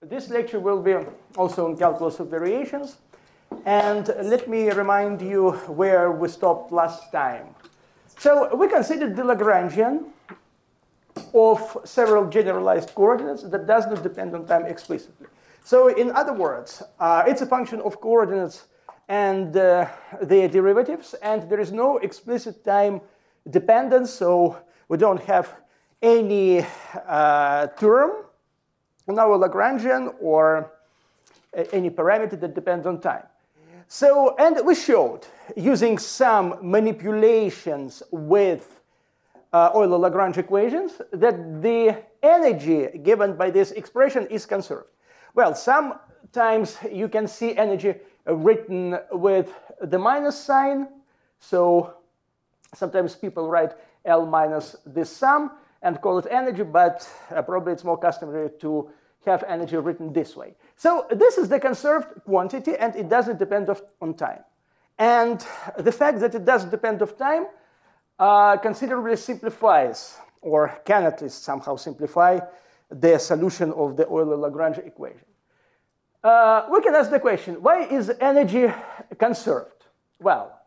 this lecture will be also on calculus of variations. And let me remind you where we stopped last time. So we considered the Lagrangian of several generalized coordinates that does not depend on time explicitly. So in other words, it's a function of coordinates and their derivatives, and there is no explicit time dependence, so we don't have any term in our Lagrangian or any parameter that depends on time. So, and we showed, using some manipulations with Euler-Lagrange equations, that the energy given by this expression is conserved. Well, sometimes you can see energy written with the minus sign. So sometimes people write L minus this sum and call it energy, but probably it's more customary to have energy written this way. So this is the conserved quantity, and it doesn't depend on time. And the fact that it doesn't depend on time considerably simplifies, or can at least somehow simplify, the solution of the Euler-Lagrange equation. We can ask the question, why is energy conserved? Well,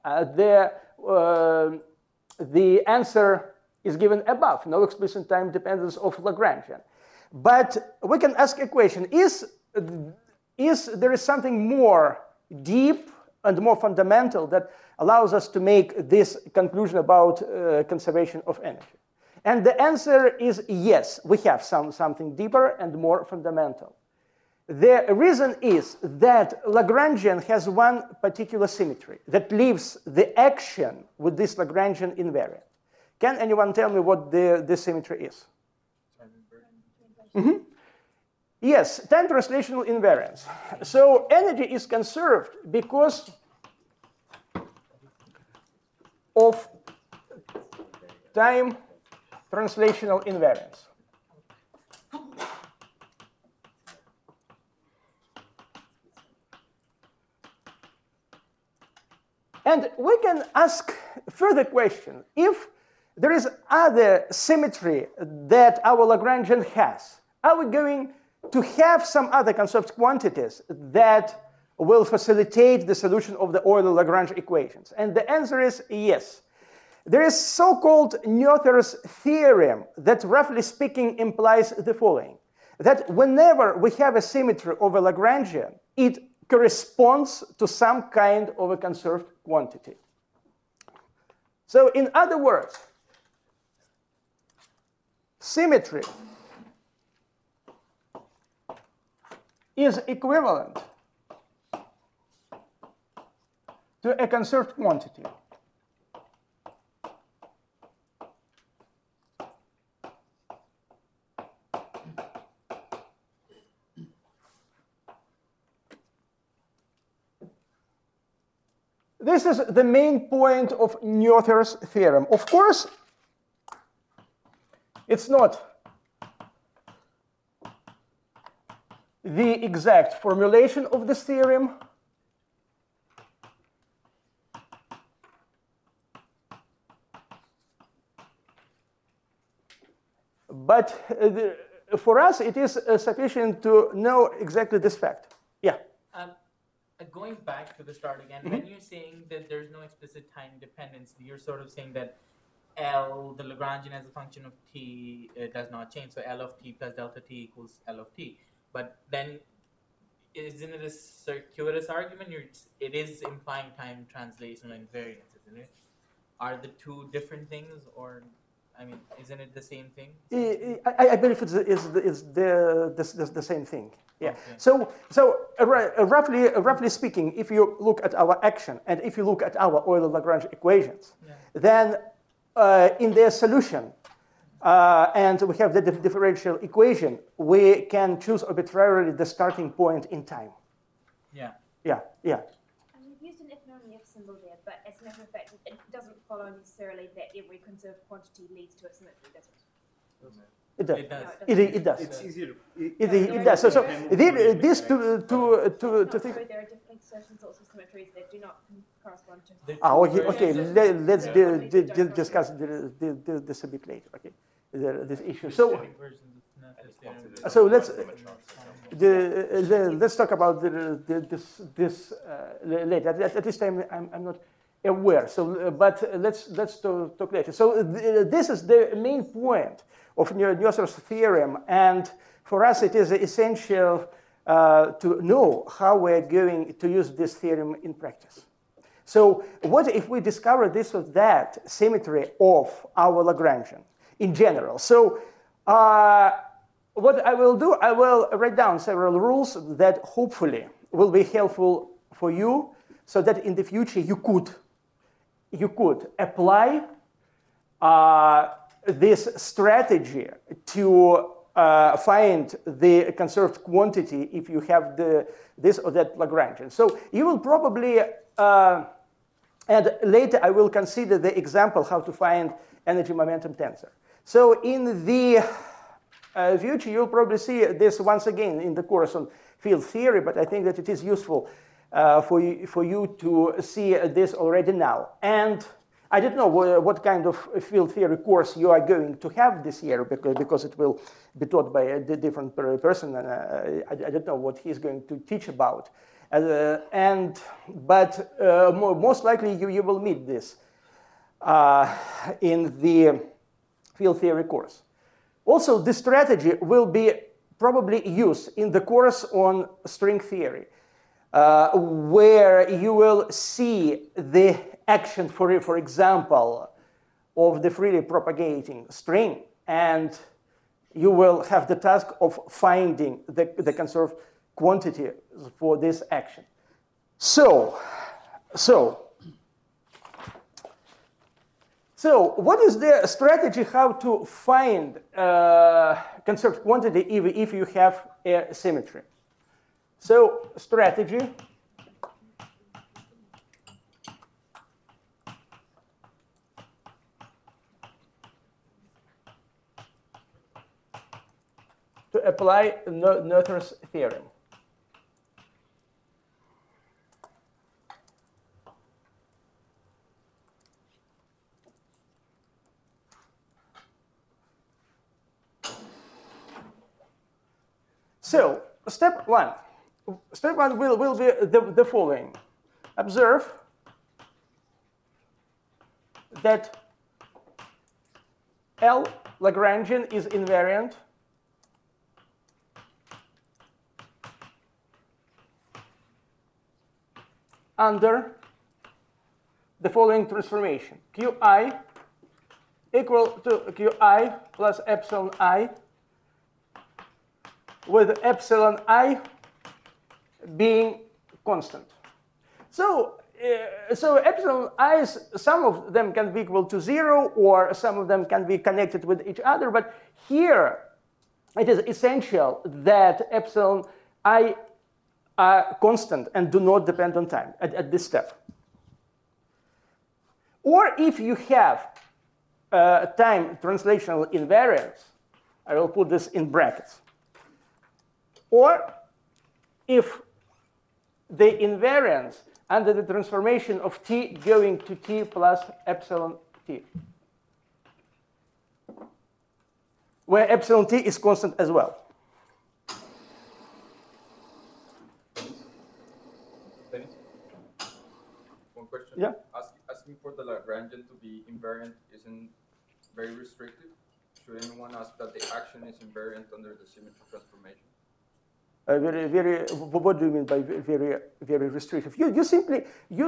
the answer is given above, no explicit time dependence of Lagrangian. But we can ask a question, is there something more deep and more fundamental that allows us to make this conclusion about conservation of energy? And the answer is yes, we have something deeper and more fundamental. The reason is that Lagrangian has one particular symmetry that leaves the action with this Lagrangian invariant. Can anyone tell me what this symmetry is? Mm-hmm. Yes, time translational invariance. So energy is conserved because of time translational invariance. And we can ask further question. If there is other symmetry that our Lagrangian has, are we going to have some other conserved quantities that will facilitate the solution of the Euler-Lagrange equations? And the answer is yes. There is so-called Noether's theorem that, roughly speaking, implies the following: that whenever we have a symmetry of a Lagrangian, it corresponds to some kind of a conserved quantity. So in other words, symmetry is equivalent to a conserved quantity. This is the main point of Noether's theorem. Of course, it's not the exact formulation of this theorem, but for us it is sufficient to know exactly this fact. Yeah. Going back to the start again, when you're saying that there's no explicit time dependence, you're sort of saying that L, the Lagrangian as a function of t, does not change. So L of t plus delta t equals L of t. But then, isn't it a circuitous argument? It is implying time translational invariance, isn't it? Are the two different things, or I mean, isn't it the same thing? I believe it's the same thing. Yeah. Okay. So roughly speaking, if you look at our action and if you look at our Euler-Lagrange equations, then in their solution, and we have the differential equation, we can choose arbitrarily the starting point in time. Yeah. Yeah. Yeah. And we've used an if and only if symbol here, but as a matter of fact, it doesn't follow necessarily that every conserved quantity leads to a symmetry, does it? It does. It does. It does. It's easier to. It does. So these two things. There are different assertions, also symmetries that do not correspond to. Okay. Let's discuss this a bit later. Okay, this issue. So let's. let's talk about this later. At this time, I'm not aware. So, but let's talk later. So this is the main point of Neusser's theorem, and for us, it is essential to know how we're going to use this theorem in practice. So what if we discover this or that symmetry of our Lagrangian in general? So what I will do, I will write down several rules that hopefully will be helpful for you so that in the future you could apply this strategy to find the conserved quantity if you have this or that Lagrangian. So you will probably, and later I will consider the example how to find energy momentum tensor. So in the future, you'll probably see this once again in the course on field theory, but I think that it is useful for you to see this already now. And I don't know what kind of field theory course you are going to have this year, because it will be taught by a different person, and I don't know what he's going to teach about. But most likely you will meet this in the field theory course. Also, this strategy will be probably used in the course on string theory, where you will see the action, for example, of the freely propagating string, and you will have the task of finding the conserved quantity for this action. So what is the strategy how to find conserved quantity if you have a symmetry? So strategy to apply Noether's theorem. So step one will be the following. Observe that L Lagrangian is invariant under the following transformation. Qi equal to Qi plus epsilon I, with epsilon I being constant. So epsilon i's, some of them can be equal to 0, or some of them can be connected with each other. But here, it is essential that epsilon I are constant and do not depend on time at this step. Or if you have time translational invariance, I will put this in brackets. Or if the invariance under the transformation of t going to t plus epsilon t, where epsilon t is constant as well. Dennis, one question. Yeah. Asking for the Lagrangian to be invariant isn't very restrictive. Should anyone ask that the action is invariant under the symmetry transformation? What do you mean by very restrictive? You simply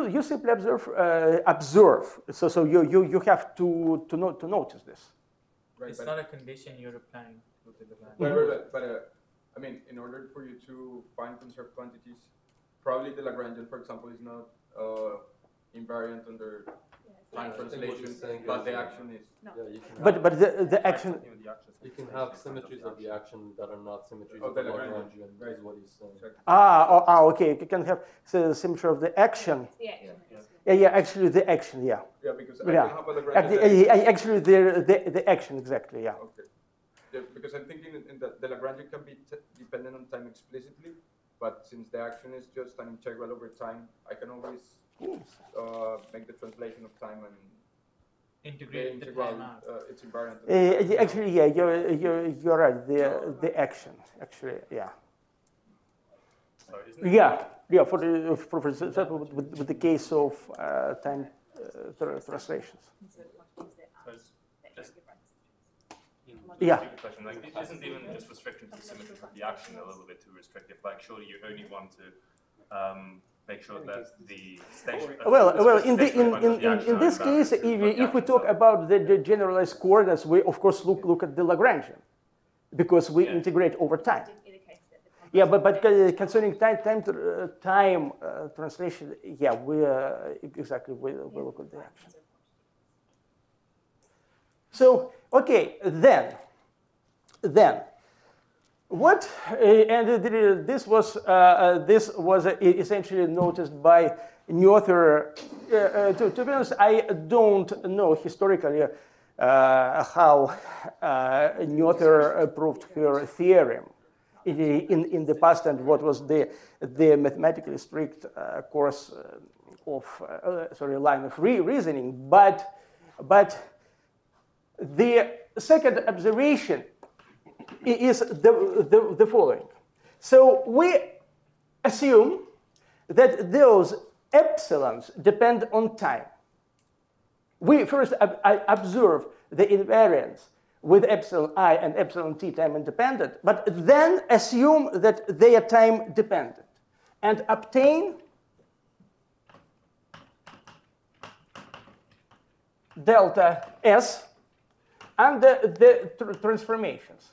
observe. So you have to notice this. Right, It's not a condition you're applying to the Right, Lagrangian. right. But I mean, in order for you to find conserved quantities, probably the Lagrangian, for example, is not invariant under time translation, but the action is. No. Yeah, you can But have, the action. you can have symmetries of the action that are not symmetries Oh, of the the Lagrangian, Lagrangian, right. is what he's saying. Okay. You can have the symmetry of the action. The action. Yeah. Actually, the action. Yeah. Yeah, because I Yeah. can have a Lagrangian. Actually, the action exactly. Yeah. Okay. Yeah, because I'm thinking in the Lagrangian can be dependent on time explicitly, but since the action is just an integral over time, I can always make the translation of time and Integrate the integral. time out. It's invariant. Actually, yeah, you're right. The action, actually, yeah. Sorry, isn't it? Yeah, for example, with the case of time translations. So just Yeah. stupid question. Like, isn't even just restricting to the symmetry of the action a little bit too restrictive? Like, surely you only want to make sure that the station. Well, in in this case, if we talk about the generalized coordinates, we of course look at the Lagrangian, because we integrate over time. Yeah, but concerning time translation, yeah, we exactly we look at the action. So okay, then what? And this was essentially noticed by Noether. To be honest, I don't know historically how Noether proved her theorem in the past, and what was the mathematically strict course of line of reasoning. But the second observation is the following. So we assume that those epsilons depend on time. We first observe the invariance with epsilon I and epsilon t time independent, but then assume that they are time dependent and obtain delta S under the transformations.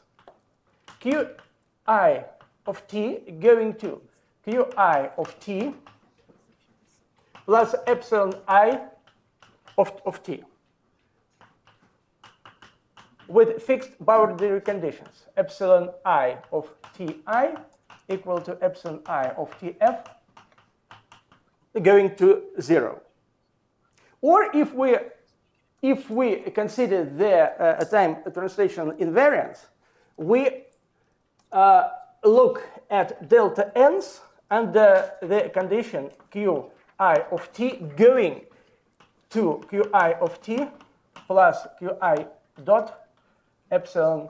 Qi of t going to Qi of t plus epsilon I of t with fixed boundary conditions. Epsilon I of ti equal to epsilon I of tf going to 0. Or if we consider the time translation invariance, we look at delta n's under the condition Qi of t going to Qi of t plus Qi dot epsilon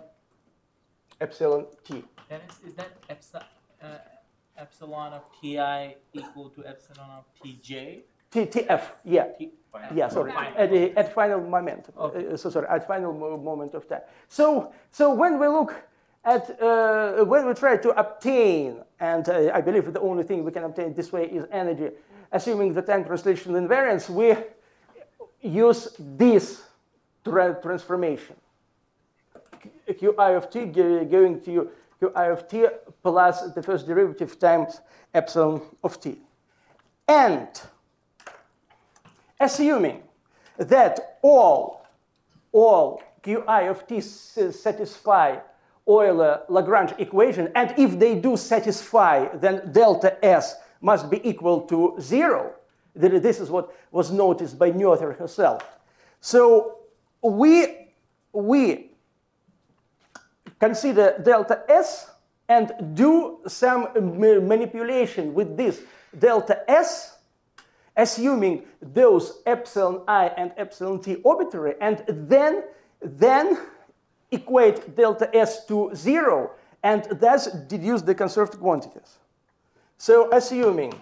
t. Dennis, is that epsilon of ti equal to epsilon of tj? Tf, yeah. Yeah, sorry. Final. At final moment. Okay. At final moment of time. So when we look at when we try to obtain, and I believe the only thing we can obtain this way is energy, assuming the time translation invariance, we use this transformation. Qi of t going to Qi of t plus the first derivative times epsilon of t. And assuming that all Qi of t satisfy Euler-Lagrange equation, and if they do satisfy, then delta S must be equal to 0. This is what was noticed by Noether herself. So we consider delta S and do some manipulation with this delta S, assuming those epsilon I and epsilon t arbitrary, and then equate delta S to 0, and thus deduce the conserved quantities. So assuming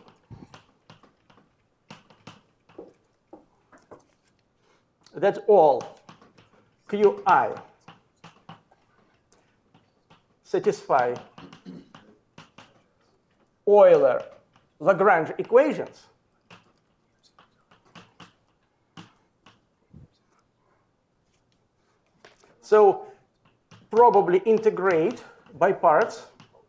that all Qi satisfy Euler-Lagrange equations, so probably integrate by parts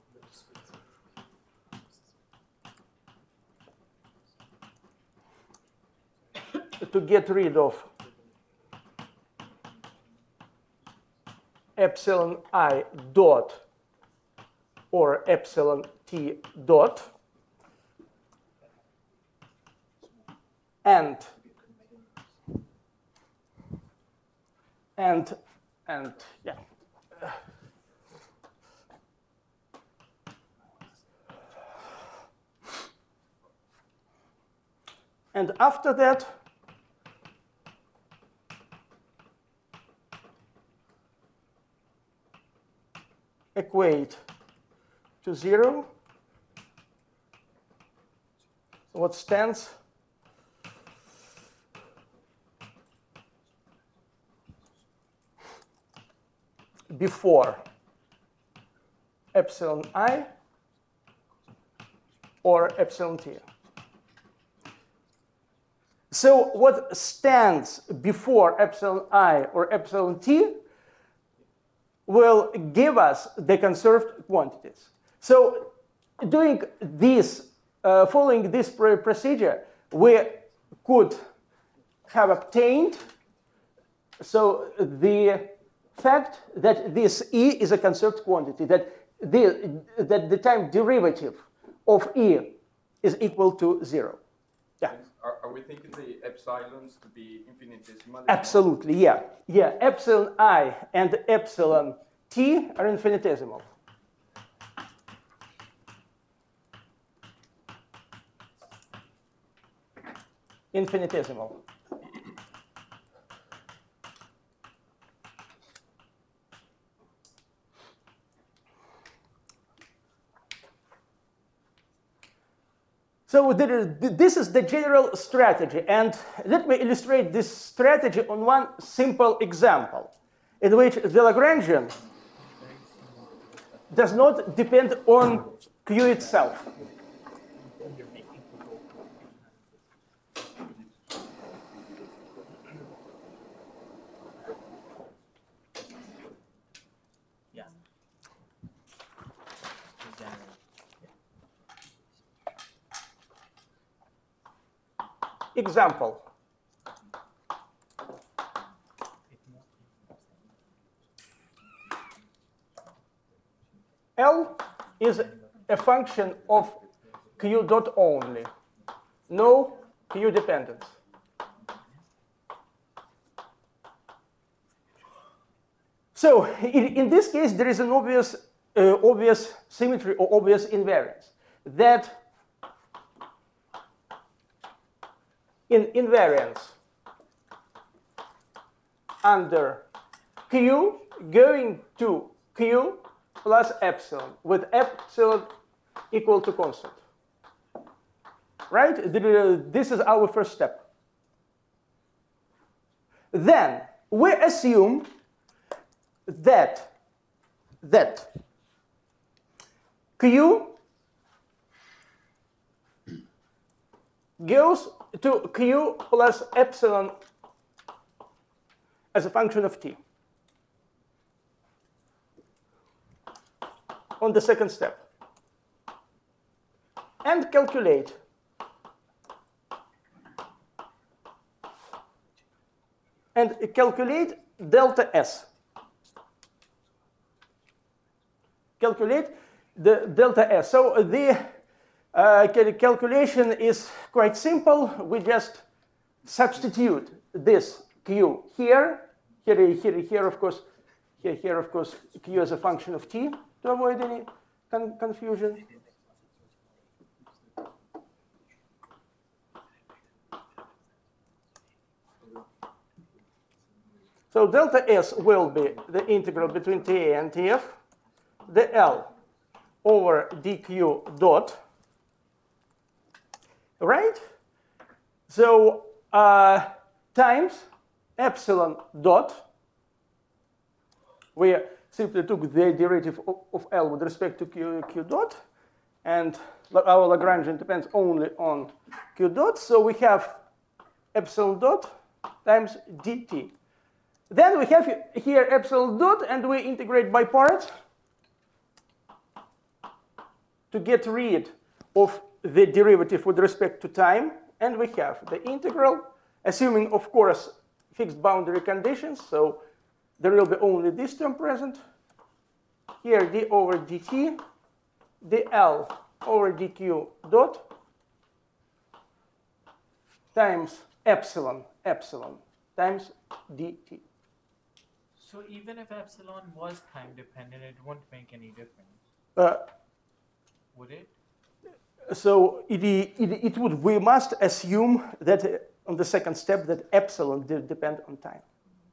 to get rid of epsilon I dot or epsilon t dot, and yeah. And after that, equate to 0 what stands before epsilon I or epsilon t. So what stands before epsilon I or epsilon t will give us the conserved quantities. So doing this, following this procedure, we could have obtained the fact that this E is a conserved quantity, that the time derivative of E is equal to 0. Yeah. Are we thinking the epsilons to be infinitesimal? Absolutely, yeah. Yeah, epsilon I and epsilon t are infinitesimal. Infinitesimal. So this is the general strategy, and let me illustrate this strategy on one simple example, in which the Lagrangian does not depend on Q itself. Yeah. Example. L is a function of Q dot only, no Q dependence. So in this case, there is an obvious symmetry or obvious invariance, that in invariance under Q going to Q plus epsilon, with epsilon equal to constant. Right? This is our first step. Then we assume that Q goes to Q plus epsilon as a function of t. On the second step. And calculate delta S. Calculate the delta S. So the calculation is quite simple. We just substitute this Q here, of course, Q as a function of t to avoid any confusion. So delta S will be the integral between TA and TF, the L over dq dot, right? So times epsilon dot, we simply took the derivative of L with respect to Q dot, and our Lagrangian depends only on Q dot, so we have epsilon dot times dt. Then we have here epsilon dot, and we integrate by parts to get rid of the derivative with respect to time, and we have the integral, assuming, of course, fixed boundary conditions, so there will be only this term present. Here, d over dt, dl over dq dot, times epsilon times dt. So even if epsilon was time dependent, it won't make any difference. Would it? So it would. We must assume that on the second step that epsilon depend on time.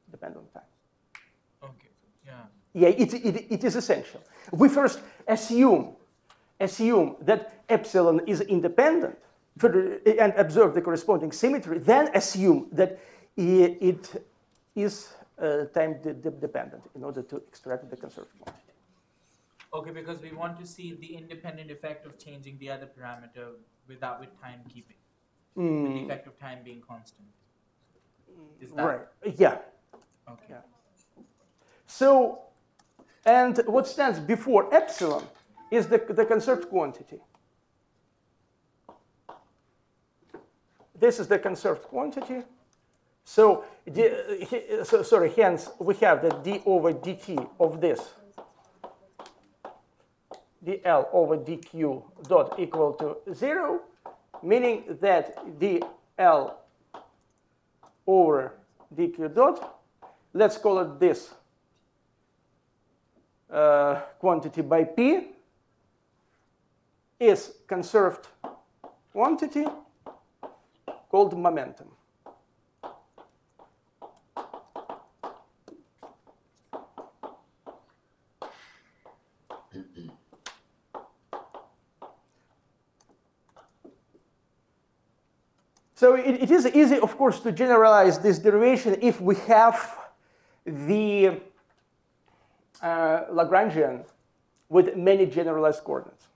Okay. Yeah. Yeah, it is essential. We first assume that epsilon is independent, and observe the corresponding symmetry, then assume that it is time dependent in order to extract the conserved quantity. Okay, because we want to see the independent effect of changing the other parameter with time keeping, with the effect of time being constant. Is that Right? Yeah. okay? Yeah. So, and what stands before epsilon is the conserved quantity. This is the conserved quantity. So, hence we have that d over dt of this dl over dq dot equal to 0, meaning that dl over dq dot, let's call it this quantity by p, is conserved quantity called momentum. So it is easy, of course, to generalize this derivation if we have the Lagrangian with many generalized coordinates.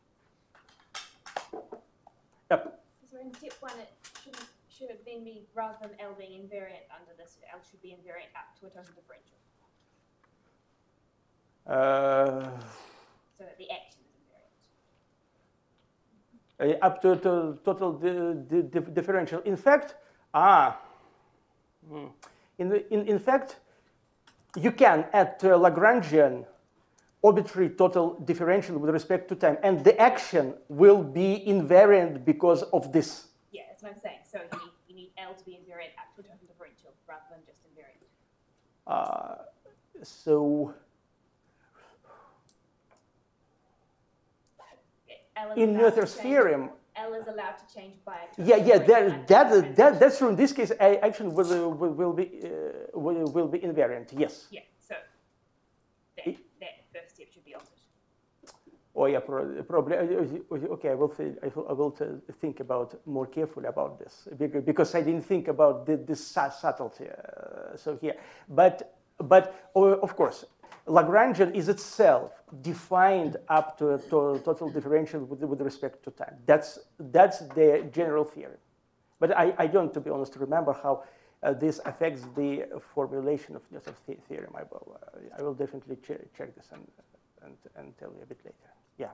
Yep. So in step 1, it should it then be, rather than L being invariant under this, L should be invariant up to a total differential. So that the action is invariant. Up to total differential. In fact, in fact, you can add to a Lagrangian arbitrary total differential with respect to time, and the action will be invariant because of this. Yeah, that's what I'm saying. So you need L to be invariant up to a total differential rather than just invariant. So L is in allowed to Noether's change- theorem, L is allowed to change by a total differential. that's true. In this case, action will be invariant. Yes. Yeah, so that first step should be altered. Oh yeah, probably. Okay, I will think about more carefully about this because I didn't think about this subtlety. So here, but of course, Lagrangian is itself defined up to a total differential with respect to time. That's the general theory. But I don't, to be honest, remember how this affects the formulation of Noether's theorem. I will definitely check this and tell you a bit later. Yeah.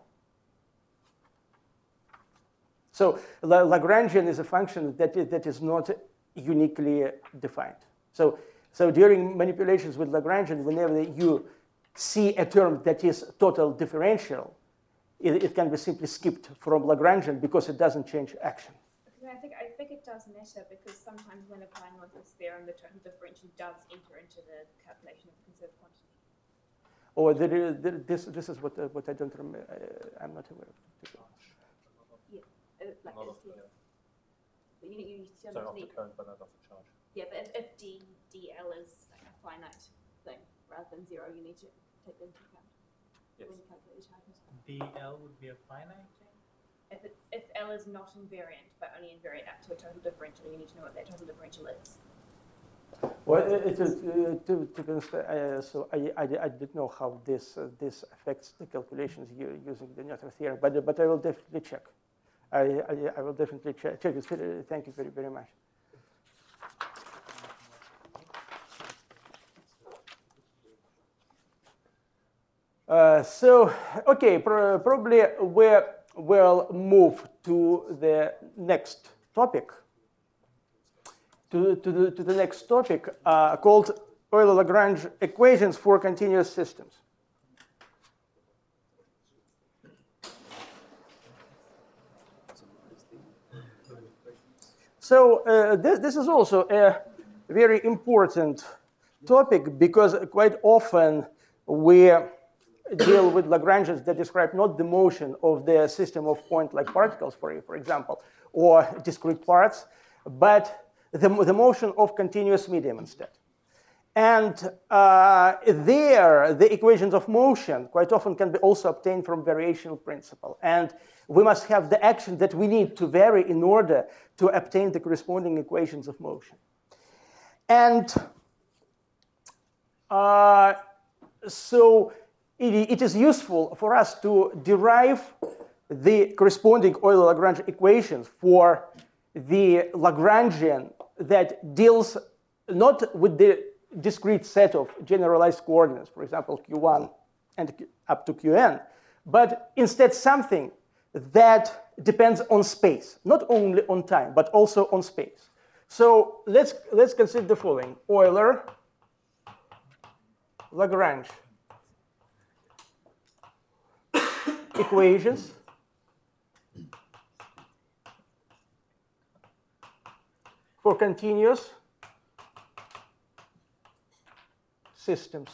So Lagrangian is a function that is not uniquely defined. So during manipulations with Lagrangian, whenever you see a term that is total differential, it can be simply skipped from Lagrangian because it doesn't change action. I think it does matter because sometimes when applying Noether's theorem, the total differential does enter into the calculation of the conserved quantity. Or this is what I don't remember. I'm not aware of. Yeah, like Not this, off the- yeah. But you So off the need, current, but not off the charge. yeah, but if DL is like a finite thing rather than 0, you need to take that into account Yes. when you calculate your charges. DL would be a finite thing. If L is not invariant but only invariant up to a total differential, you need to know what that total differential is. Well, so I didn't know how this affects the calculations using the Noether theorem, but I will definitely check. I will definitely check it. Thank you very, very much. So, okay, probably we'll move to the next topic. To the next topic called Euler-Lagrange equations for continuous systems. So this is also a very important topic because quite often we deal with Lagrangians that describe not the motion of the system of point-like particles, for example, or discrete parts, but the motion of continuous medium instead. And there, the equations of motion quite often can be also obtained from variational principle. And we must have the action that we need to vary in order to obtain the corresponding equations of motion. And so it is useful for us to derive the corresponding Euler-Lagrange equations for the Lagrangian that deals not with the discrete set of generalized coordinates, for example, q1 and up to qn, but instead something that depends on space, not only on time, but also on space. So let's consider the following: Euler-Lagrange equations for continuous systems.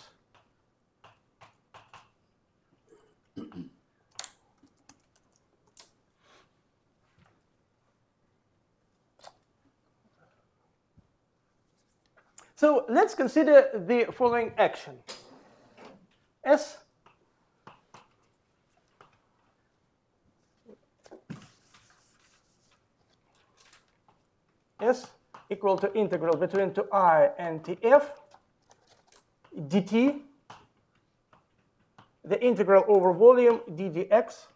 So let's consider the following action. S equal to integral between 2I and Tf dt, the integral over volume ddx,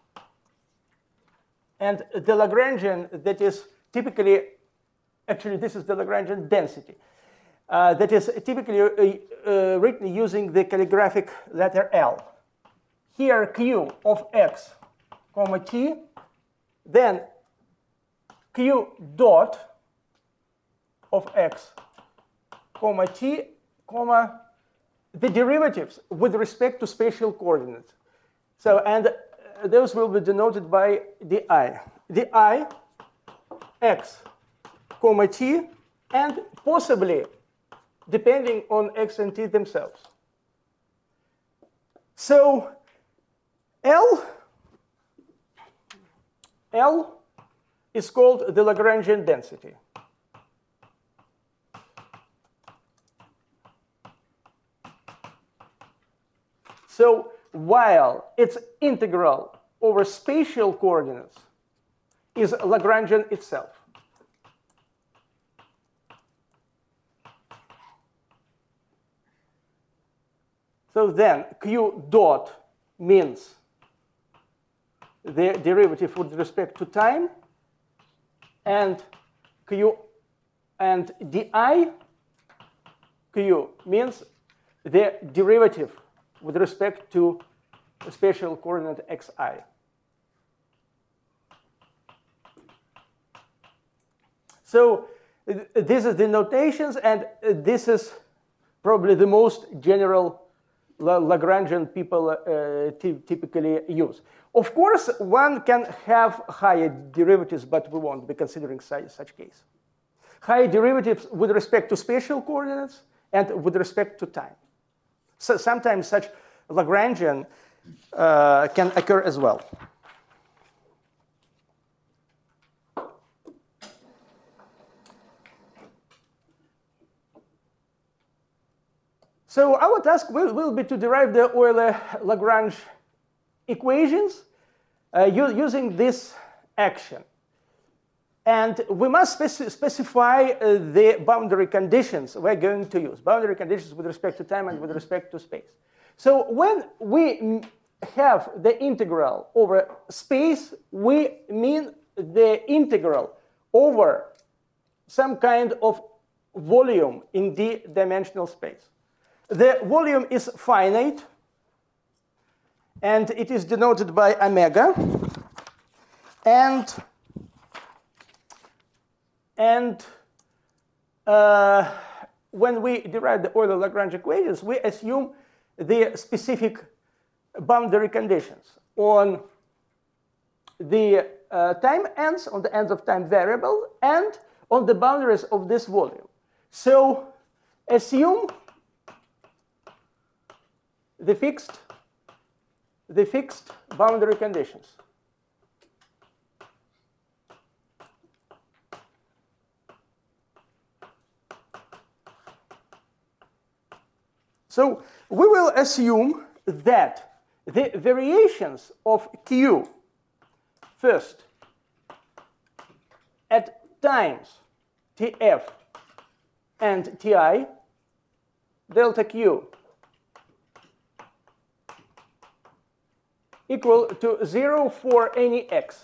and the Lagrangian that is typically, actually this is the Lagrangian density, that is typically written using the calligraphic letter L. Here q of x comma t, then q dot of x comma t comma the derivatives with respect to spatial coordinates. So, and those will be denoted by di. Di x comma t, and possibly depending on x and t themselves. So L is called the Lagrangian density. So while its integral over spatial coordinates is Lagrangian itself. So then q dot means the derivative with respect to time, and q and di q means the derivative with respect to the spatial coordinate xi. So this is the notations, and this is probably the most general Lagrangian people typically use. Of course, one can have higher derivatives, but we won't be considering such case. Higher derivatives with respect to spatial coordinates and with respect to time. So sometimes such Lagrangian can occur as well. So our task will be to derive the Euler-Lagrange equations using this action. And we must specify the boundary conditions we're going to use, boundary conditions with respect to time and with respect to space. So when we have the integral over space, we mean the integral over some kind of volume in d-dimensional space. The volume is finite, and it is denoted by omega. And when we derive the Euler-Lagrange equations, we assume the specific boundary conditions on the time ends, on the ends of time variable, and on the boundaries of this volume. So assume the fixed boundary conditions. So we will assume that the variations of Q first at times Tf and Ti delta Q equal to 0 for any x.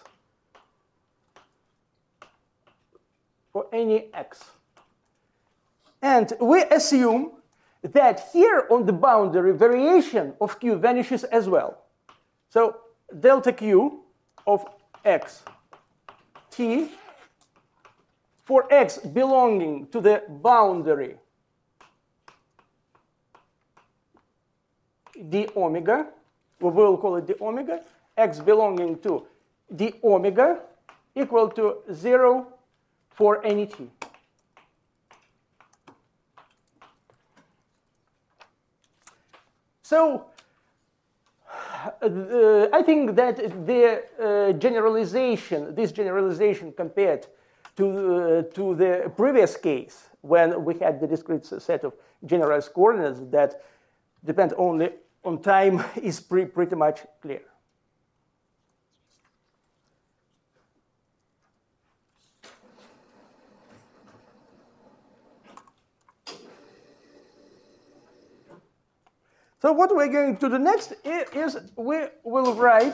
For any x. And we assume that here on the boundary, variation of Q vanishes as well. So delta Q of x t for x belonging to the boundary d omega, we will call it d omega, x belonging to d omega equal to 0 for any t. So I think that the generalization, this generalization compared to the previous case when we had the discrete set of generalized coordinates that depend only on time is pretty much clear. So what we're going to do next is we will write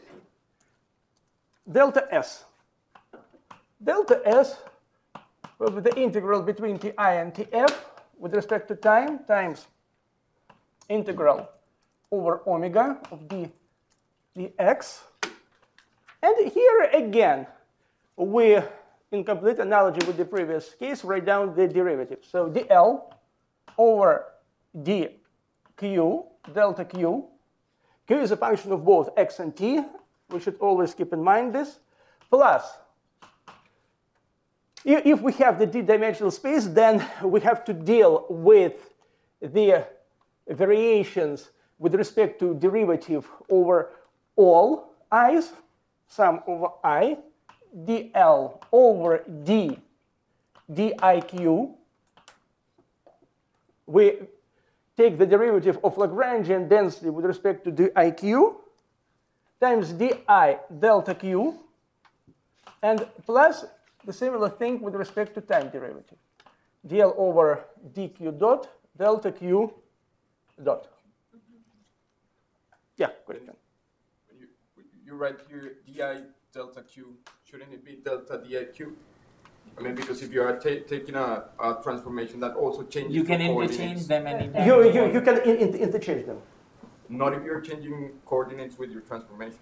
delta S. Delta S will be the integral between Ti and Tf with respect to time times integral over omega of dx. And here again, we, in complete analogy with the previous case, write down the derivative. So dl over dq, delta q. Q is a function of both x and t. We should always keep in mind this. Plus, if we have the d-dimensional space, then we have to deal with the variations with respect to derivative over all i's, sum over I, dl over d, diq. We take the derivative of Lagrangian density with respect to diq times di delta q, and plus the similar thing with respect to time derivative. dl over dq dot delta q dot. Yeah, question. You write here di delta q, shouldn't it be delta diq? I mean, because if you are taking a transformation that also changes You can the interchange coordinates, them anytime. You can interchange them. not if you're changing coordinates with your transformation.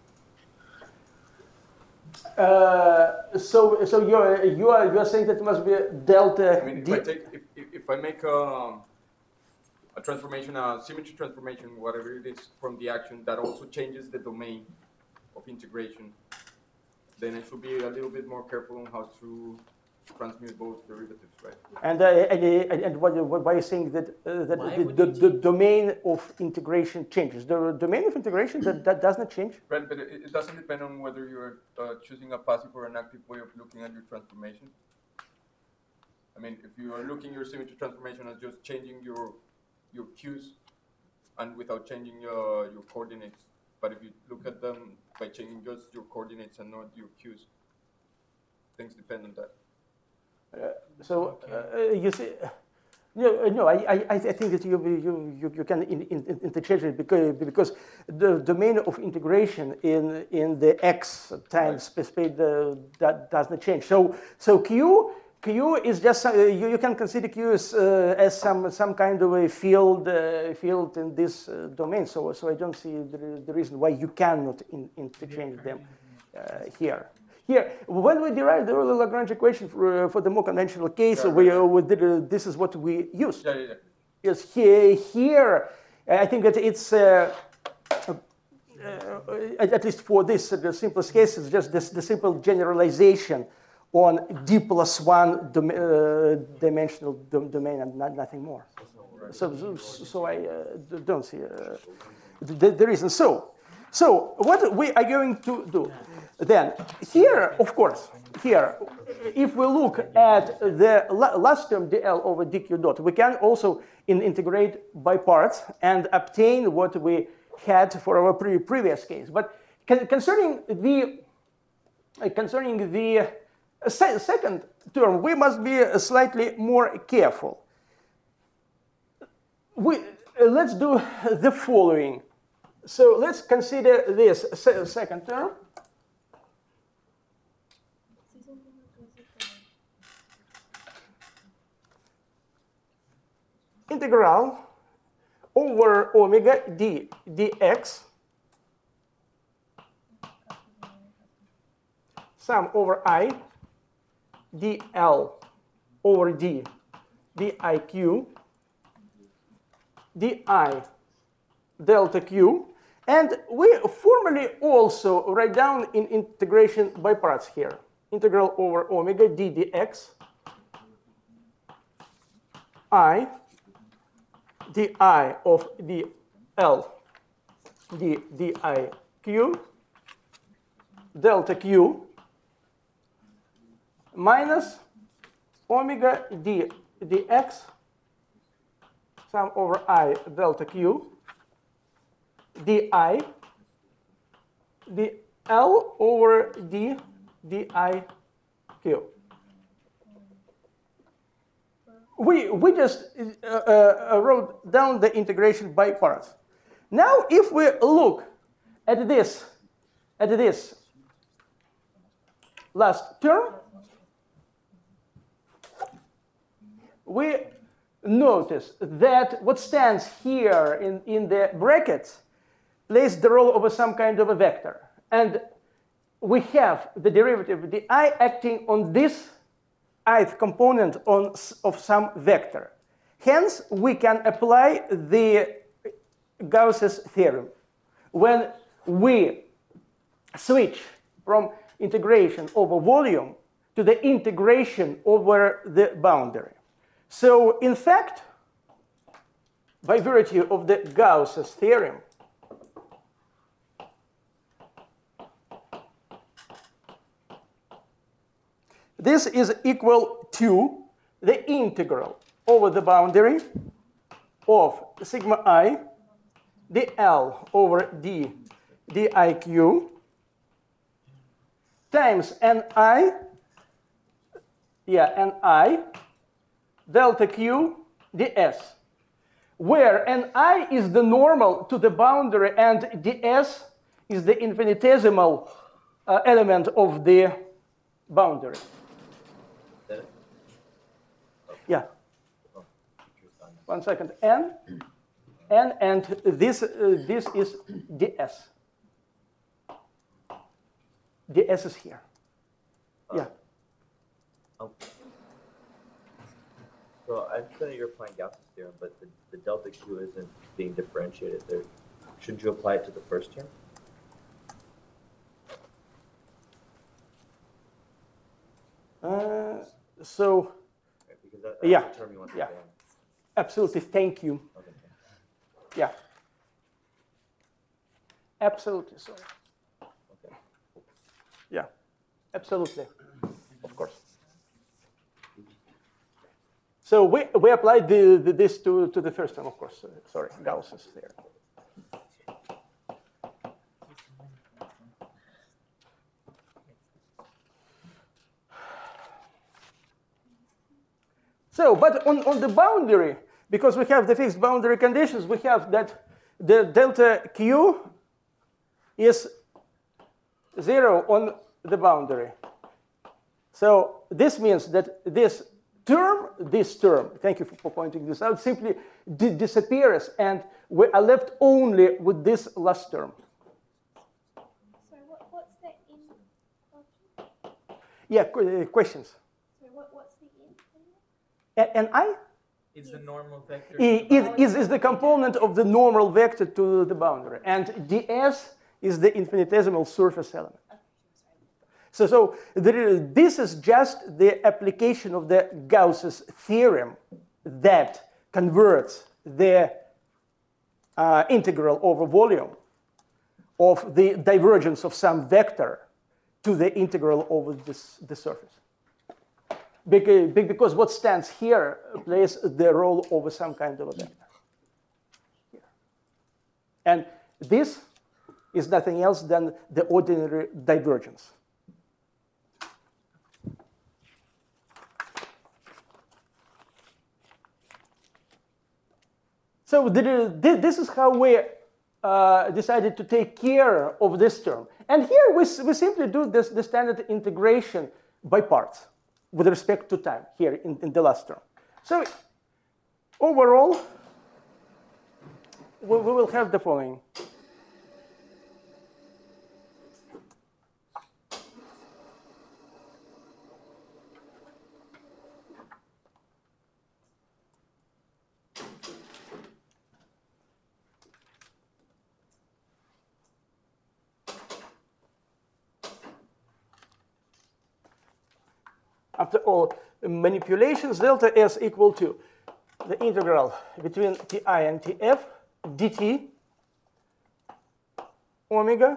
So you are saying that it must be delta I mean, d. if I make a transformation, a symmetry transformation, whatever it is, from the action that also changes the domain of integration, then I should be a little bit more careful on how to transmute both derivatives, right? And why are you saying that the domain of integration changes? The domain of integration that does not change. Right, but it doesn't depend on whether you're choosing a passive or an active way of looking at your transformation. I mean, if you are looking your symmetry transformation as just changing your q's and without changing your coordinates, but if you look at them by changing just your coordinates and not your q's, things depend on that. You see, no. I think that you can interchange it because the domain of integration in the x times space that does not change. So Q is just you can consider Q as some kind of a field in this domain. So I don't see the reason why you cannot interchange them here. Here, when we derived the Euler Lagrange equation for the more conventional case, we did, this is what we used. Yeah. Yes, here I think that it's at least for this the simplest case, it's just the simple generalization on d plus 1 dimensional domain and nothing more. So I don't see the reason. So what we are going to do then, here, of course, if we look at the last term dl over dq dot, we can also integrate by parts and obtain what we had for our previous case. But concerning the second term, we must be slightly more careful. Let's do the following. So let's consider this second term. Integral over omega d dx sum over I dl over d diq di delta q, and we formally also write down in integration by parts here. Integral over omega d dx I di of dl d diq delta q minus omega d dx sum over I delta q di dl over d diq. We just wrote down the integration by parts. Now, if we look at this last term, we notice that what stands here in the brackets plays the role of some kind of a vector. And we have the derivative di acting on this ith component of some vector. Hence, we can apply the Gauss's theorem. When we switch from integration over volume to the integration over the boundary. So, in fact, by virtue of the Gauss's theorem, this is equal to the integral over the boundary of sigma I dl over d diq times ni delta q ds, where ni is the normal to the boundary and ds is the infinitesimal element of the boundary. Yeah. 1 second. N, and this is ds. ds is here. Yeah. So I understand that you're applying Gauss's theorem, but the delta q isn't being differentiated there. Shouldn't you apply it to the first term? So, because that's yeah, the term you want to yeah, ban. absolutely. Thank you. Okay. Yeah, absolutely. Sorry. Okay. Yeah, absolutely. Of course. So we applied this to the first term, of course. Sorry, Gauss's theorem. So, but on the boundary, because we have the fixed boundary conditions, we have that the delta q is 0 on the boundary. So this means that this term, thank you for pointing this out, simply disappears, and we are left only with this last term. So what's the in? Yeah, questions? So what's the in? And I? Is the normal vector. Is the component of the normal vector to the boundary. And ds is the infinitesimal surface element. So this is just the application of the Gauss's theorem that converts the integral over volume of the divergence of some vector to the integral over the surface. because what stands here plays the role of some kind of a vector. Here. And this is nothing else than the ordinary divergence. So this is how we decided to take care of this term. And here we simply do the standard integration by parts with respect to time here in the last term. So overall, we will have the following. After all manipulations, delta S equal to the integral between Ti and Tf dt omega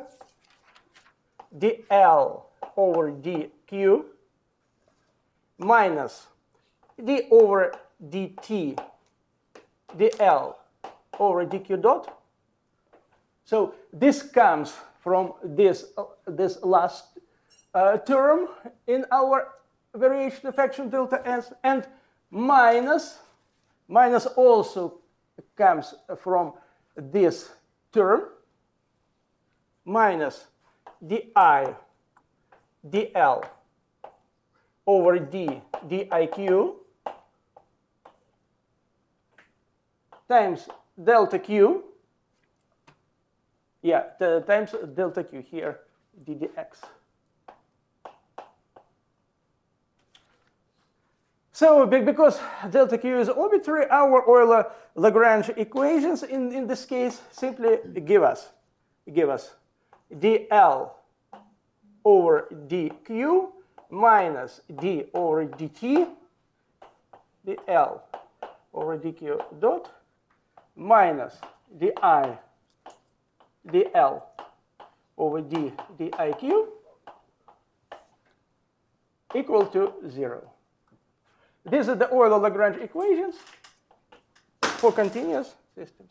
dl over dq minus d over dt dl over dq dot. So this comes from this last term in our variation of action delta S, and minus also comes from this term, minus di dl over d diq times delta q, times delta q here, d dx. So because delta q is arbitrary, our Euler-Lagrange equations in this case simply give us dl over dq minus d over dt dl over dq dot minus di dl over d diq equal to 0. These are the Euler-Lagrange equations for continuous systems.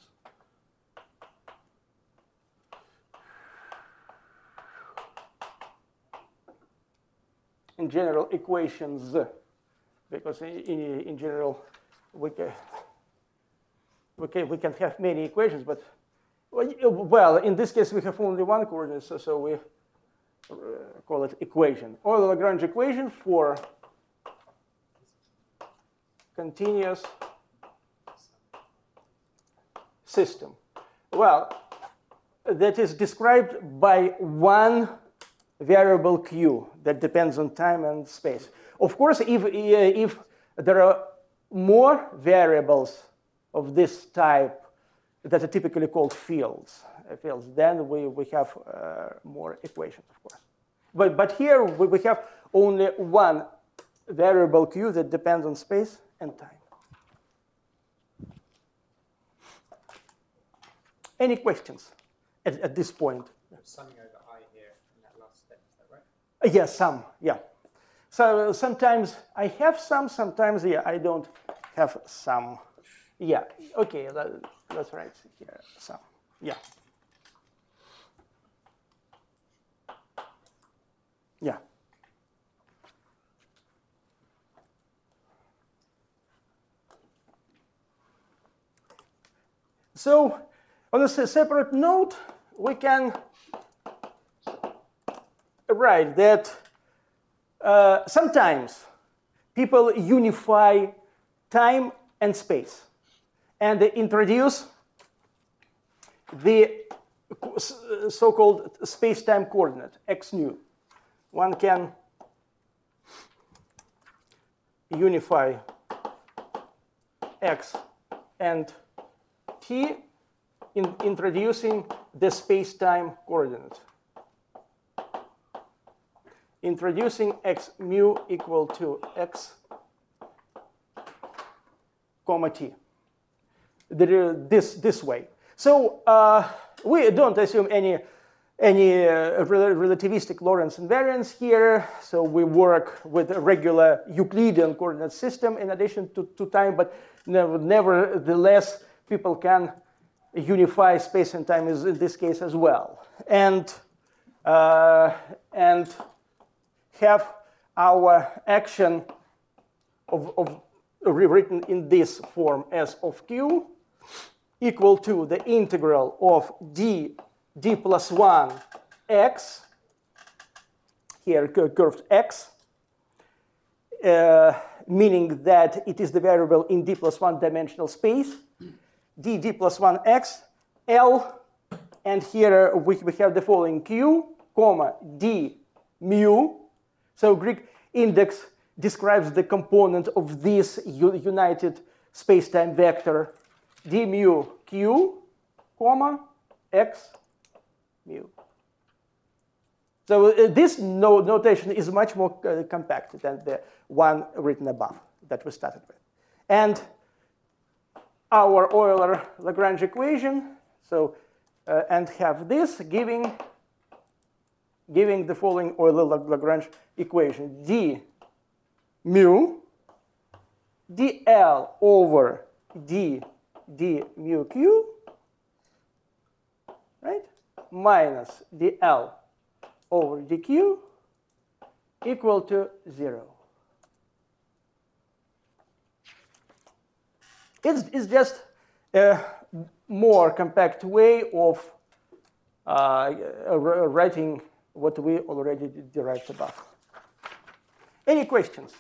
In general, equations, because in general we can have many equations, but well, in this case we have only one coordinate, so we call it equation. Euler-Lagrange equation for continuous system. Well, that is described by one variable q that depends on time and space. Of course, if there are more variables of this type that are typically called fields, then we have more equations, of course. But here we have only one variable q that depends on space and time. Any questions at this point? Summing over I here in that last step, is that right? Yes, some, yeah. So sometimes I have some, sometimes I don't have some. Yeah, okay, that's right here, some, yeah. Yeah. So on a separate note, we can write that sometimes people unify time and space, and they introduce the so-called space-time coordinate, x nu. One can unify x and t in introducing the space-time coordinate. Introducing x mu equal to x comma t. This way. So we don't assume any any relativistic Lorentz invariance here. So we work with a regular Euclidean coordinate system in addition to time, but nevertheless, people can unify space and time in this case as well. And have our action of rewritten in this form S of Q equal to the integral of d plus 1 x, here curved x, meaning that it is the variable in d plus 1 dimensional space, d plus 1 x, L, and here we have the following Q, comma, d mu. So Greek index describes the component of this united space-time vector, d mu q, comma, x mu. So this notation is much more compact than the one written above that we started with. And our Euler-Lagrange equation, so and have this giving the following Euler-Lagrange equation: d mu dl over d mu q, right, minus dl over dq equal to 0. It's just a more compact way of writing what we already derived above. Any questions?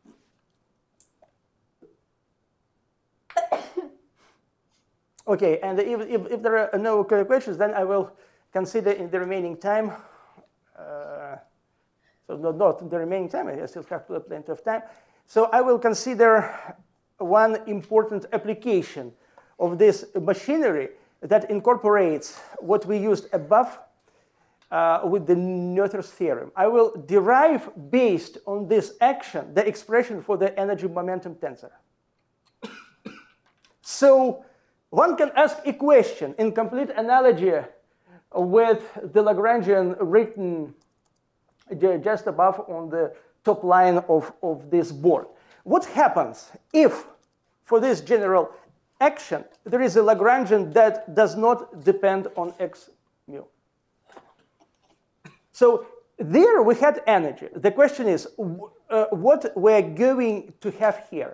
Okay, and if there are no questions, then I will consider in the remaining time, so not in the remaining time, I still have plenty of time. So I will consider one important application of this machinery that incorporates what we used above with the Noether's theorem. I will derive, based on this action, the expression for the energy momentum tensor. So one can ask a question in complete analogy with the Lagrangian written just above on the top line of this board. What happens if, for this general action, there is a Lagrangian that does not depend on x mu? So there we had energy. The question is, what we're going to have here?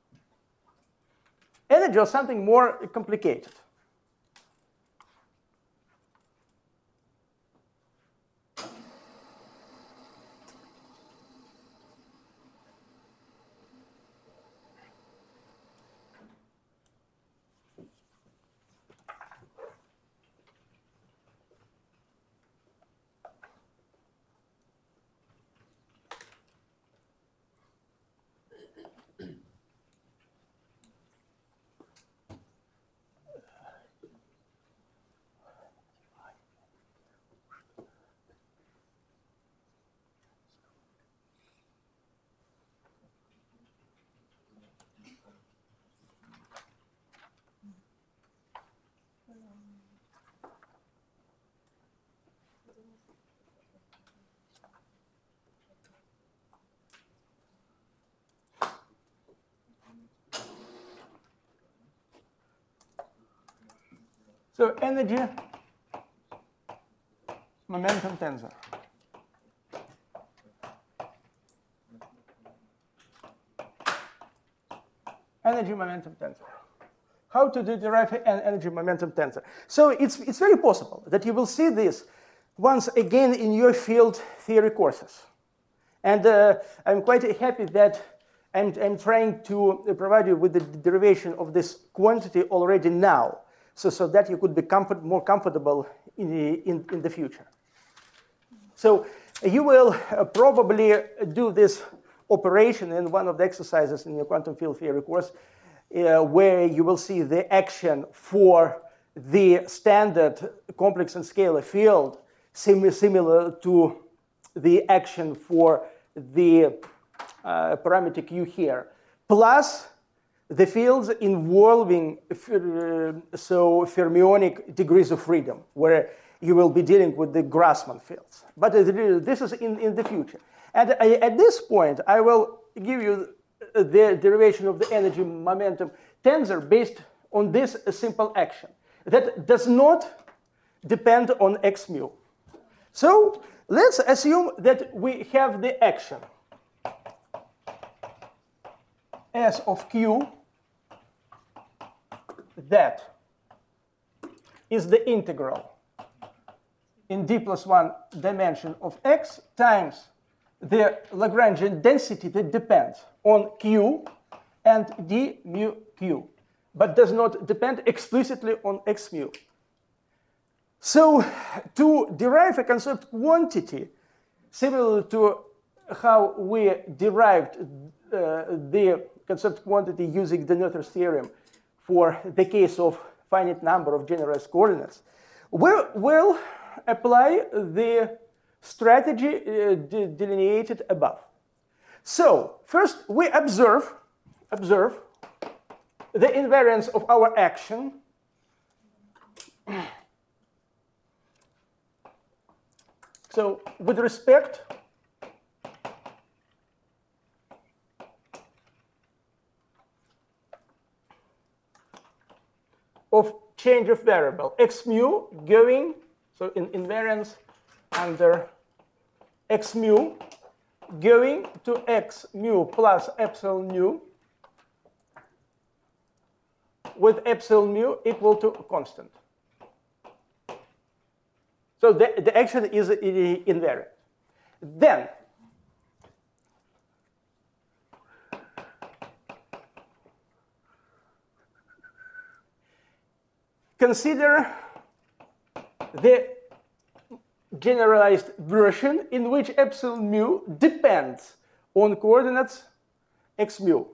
Energy or something more complicated? So energy momentum tensor. Energy momentum tensor. How to derive an energy momentum tensor? So it's very possible that you will see this once again in your field theory courses. And I'm quite happy that I'm trying to provide you with the derivation of this quantity already now, so that you could be more comfortable in the future. So you will probably do this operation in one of the exercises in your quantum field theory course, where you will see the action for the standard complex and scalar field similar to the action for the parameter Q here, plus the fields involving fermionic degrees of freedom, where you will be dealing with the Grassmann fields. But this is in the future. And at this point, I will give you the derivation of the energy momentum tensor based on this simple action that does not depend on x mu. So let's assume that we have the action S of q that is the integral in d plus 1 dimension of x times the Lagrangian density that depends on q and d mu q, but does not depend explicitly on x mu. So to derive a conserved quantity, similar to how we derived the conserved quantity using the Noether's theorem for the case of finite number of generalized coordinates, we will apply the strategy delineated above. So first we observe the invariance of our action so with respect of change of variable x mu going, so in invariance under x mu going to x mu plus epsilon mu with epsilon mu equal to constant. So the action is invariant. Then consider the generalized version in which epsilon mu depends on coordinates x mu.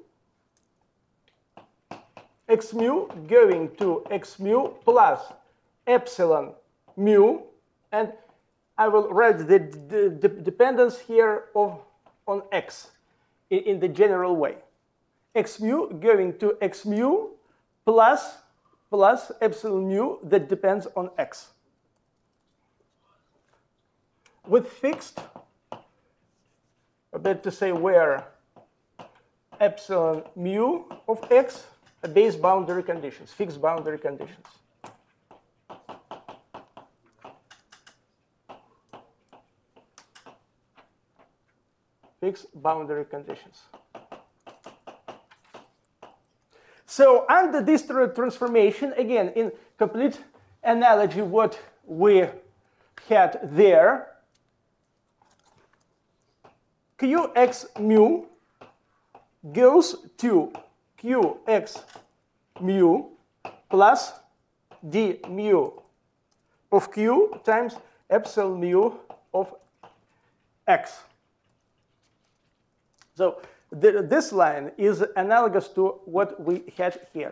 X mu going to x mu plus epsilon mu, and I will write the dependence here on x in the general way. X mu going to x mu plus epsilon mu that depends on x. With fixed, I better to say where epsilon mu of x are base boundary conditions, fixed boundary conditions. Fixed boundary conditions. So under this transformation, again, in complete analogy what we had there, qx mu goes to qx mu plus d mu of q times epsilon mu of x. So this line is analogous to what we had here.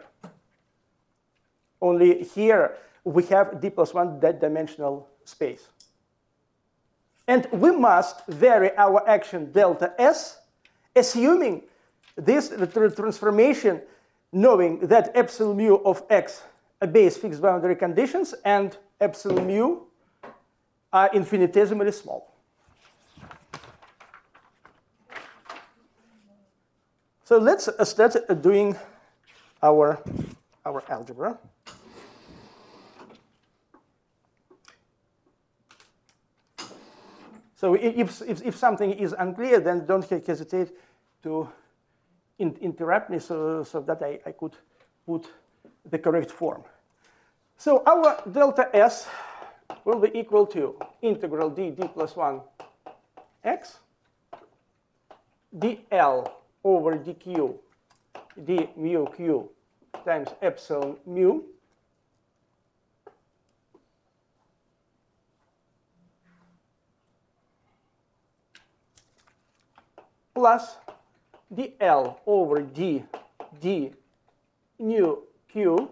Only here we have d plus 1 dimensional space. And we must vary our action delta S, assuming this transformation, knowing that epsilon mu of x are base fixed boundary conditions and epsilon mu are infinitesimally small. So let's start doing our algebra. So if something is unclear, then don't hesitate to interrupt me so that I could put the correct form. So our delta S will be equal to integral d plus 1 x dl over dq d mu q times epsilon mu plus dl over d nu q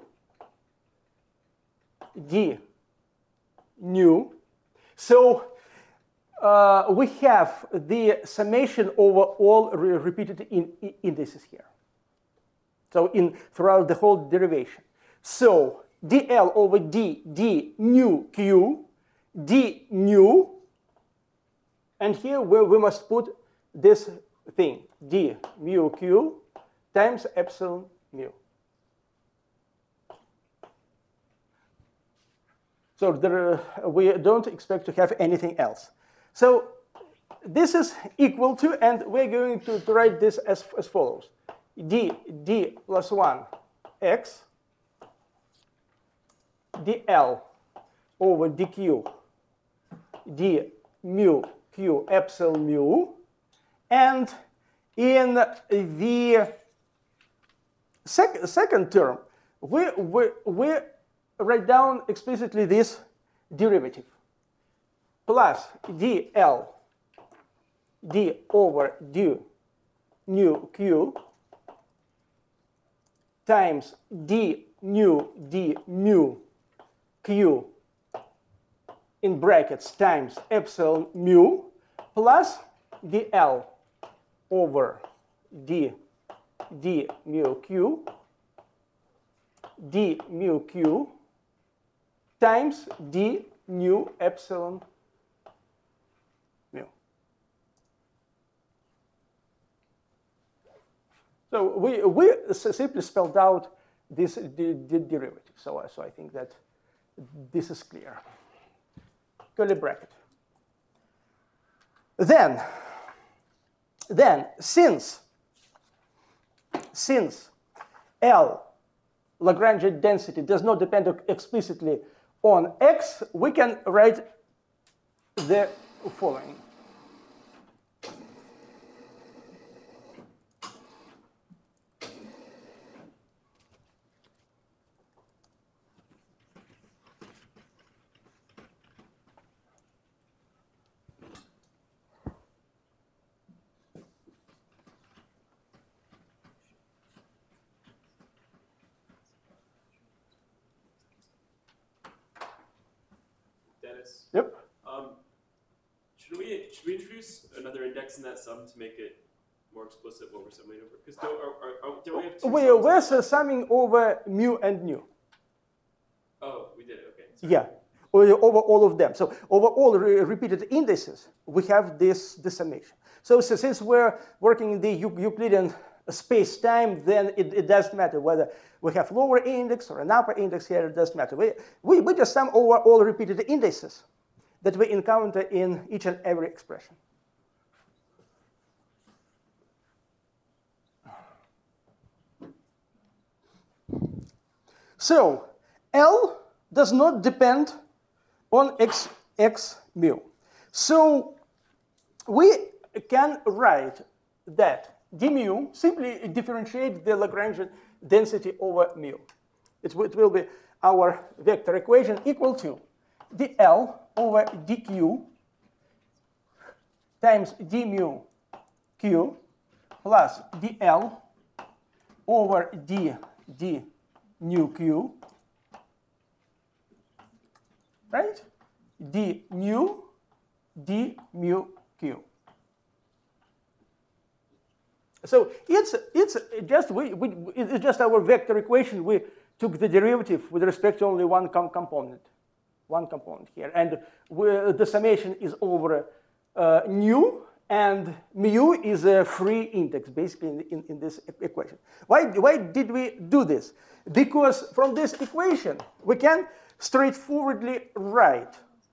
d nu. So we have the summation over all repeated indices here. So throughout the whole derivation. So dl over d nu q d nu, and here we must put this thing, d mu q times epsilon mu. So we don't expect to have anything else. So this is equal to, and we're going to write this as follows. d plus 1 x dl over dq d mu q epsilon mu, and in the second term we write down explicitly this derivative plus dl d over d nu q times d nu d mu q in brackets times epsilon mu plus dl over d mu q d mu q times d nu epsilon mu. So we simply spelled out this derivative. So I think that this is clear. Curly bracket. Then since L Lagrangian density does not depend explicitly on x, we can write the following. Dennis, Yep. should we introduce another index in that sum to make it more explicit what we're summing over? Because don't we have two We're sums? summing over mu and nu. Oh, we did it. Okay. Sorry. Yeah, over all of them. So over all repeated indices, we have this summation. So since we're working in the Euclidean space-time, then it doesn't matter whether we have lower index or an upper index here. It doesn't matter. We just sum over all repeated indices that we encounter in each and every expression. So L does not depend on x mu. So we can write that d mu simply differentiate the Lagrangian density over mu. It will be our vector equation equal to dl over dq times d mu q plus dl over d nu q, right? d mu q. So it's just our vector equation. We took the derivative with respect to only one component here, and the summation is over nu, and mu is a free index basically in this equation. Why did we do this? Because from this equation we can straightforwardly write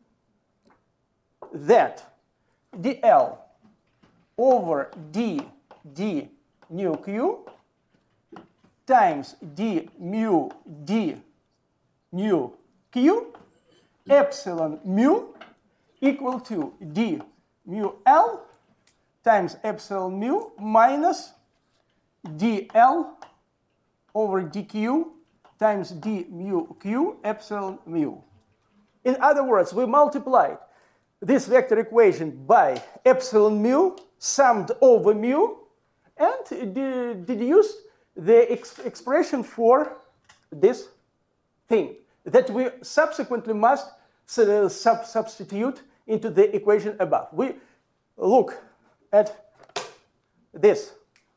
that dl over d nu q times d mu d nu q epsilon mu equal to d mu l times epsilon mu minus dl over dq times d mu q epsilon mu. In other words, we multiplied this vector equation by epsilon mu summed over mu and deduced the expression for this thing that we subsequently must substitute into the equation above. We look at this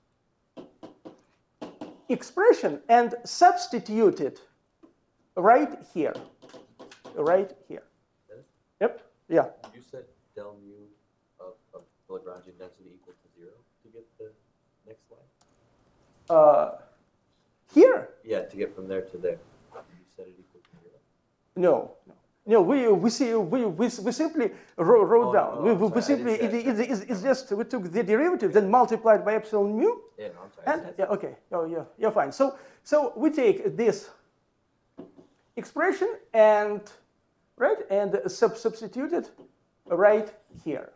expression and substitute it right here. Yep. Yeah. You set del mu of the Lagrangian density equal to 0 to get the next line? Here? Yeah, to get from there to there. You set it equal to 0. No. No, we simply wrote down. We simply it's just we took the derivative, then multiplied by epsilon mu. Yeah, no, I'm sorry. And yeah, okay, oh, yeah, you're fine. So we take this expression and substitute it right here.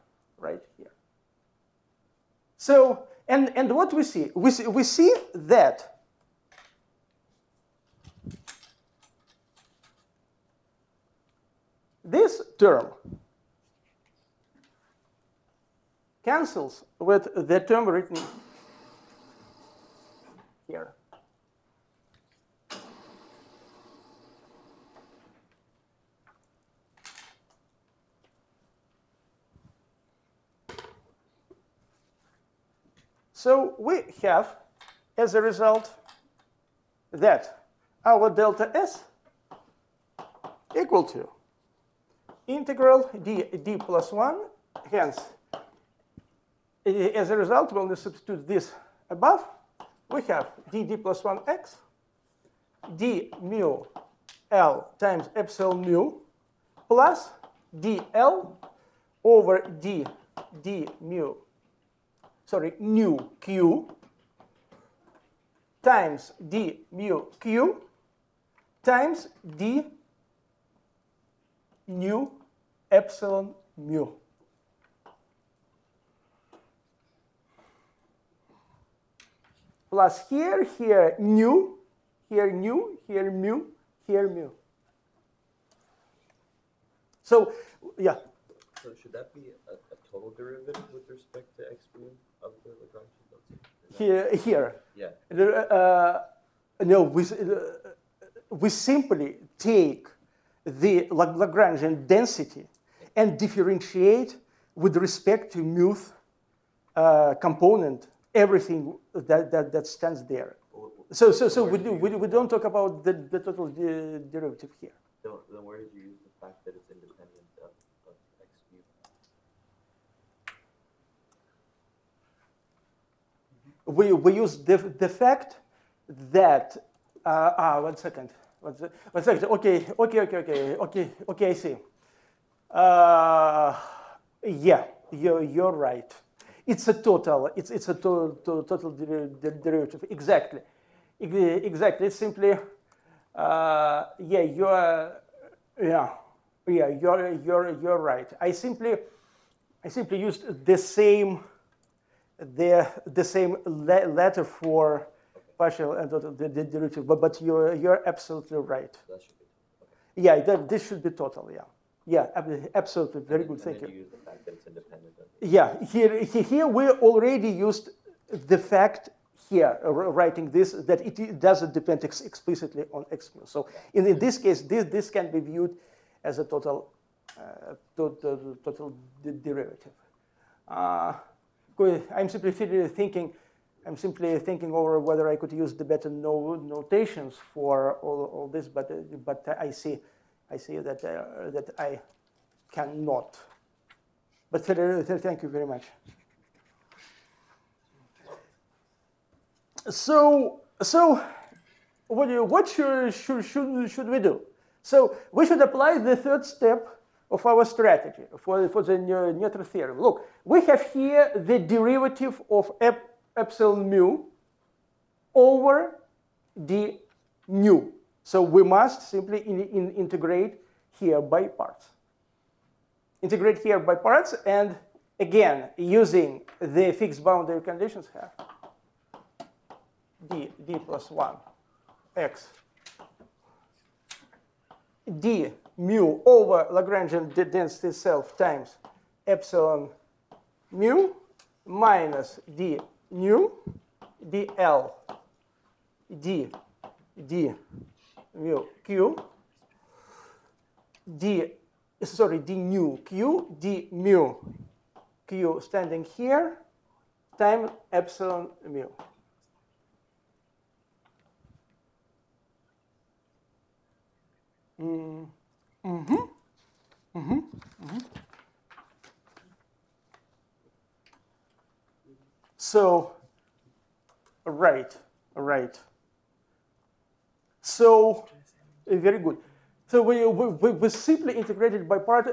So and what we see? We see that this term cancels with the term written here. So we have, as a result, that our delta S equal to integral d plus 1, hence, as a result, when we substitute this above, we have d plus 1x, d mu L times epsilon mu, plus dl over nu q times d mu q times d nu epsilon mu. Plus here nu, here mu, here mu. So, yeah. So should that be a total derivative with respect to x mu of the Lagrangian density? Here. Yeah. No, we simply take the Lagrangian density and differentiate with respect to muth component everything that stands there. So we don't talk about the total derivative here. Then where did you use the fact that it's independent of x mu? We use the fact that 1 second. 1 second. Okay. I see. Yeah, you're right. It's a total. It's a total derivative. Exactly. It's simply. You're right. I simply used the same letter for partial and total derivative, but you're absolutely right. That should be Yeah, this should be total. Yeah, absolutely. Very good. Thank you. You use the fact that it's independent of Yeah, here we already used the fact here, writing this, that it doesn't depend explicitly on x mu. So in this case, this can be viewed as a total derivative. I'm simply thinking over whether I could use the better notations for all this, but I see that I cannot. But thank you very much. So what should we do? So we should apply the third step of our strategy for the neutral theorem. Look, we have here the derivative of epsilon mu over d nu. So we must simply integrate here by parts. Integrate here by parts, and again, using the fixed boundary conditions, have d plus 1 x d mu over Lagrangian density self times epsilon mu minus d nu dl d mu q d nu q d mu q standing here times epsilon mu. So, right. So, very good. So we simply integrated by parts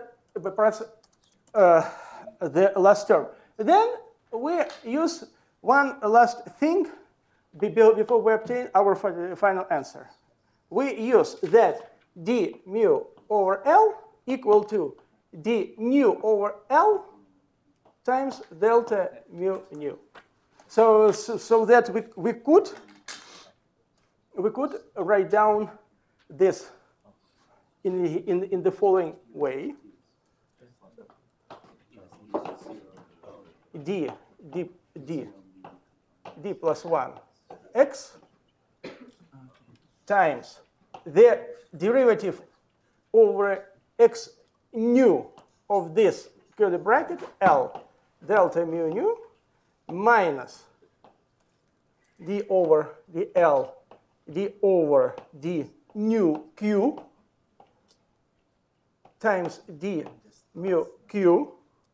the last term. Then we use one last thing before we obtain our final answer. We use that d mu over L equal to d nu over L times delta mu nu. So that we could write down this in the following way: d plus 1 x times the derivative over x nu of this curly bracket L delta mu nu minus d over the L d over d nu q times d mu q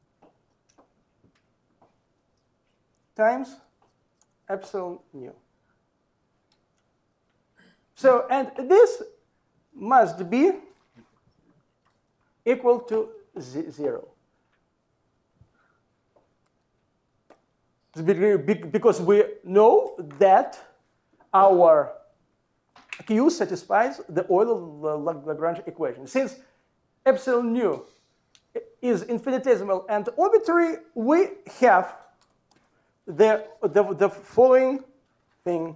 times epsilon nu. So, and this must be equal to 0. Because we know that our Q satisfies the Euler-Lagrange equation. Since epsilon nu is infinitesimal and arbitrary, we have the following thing: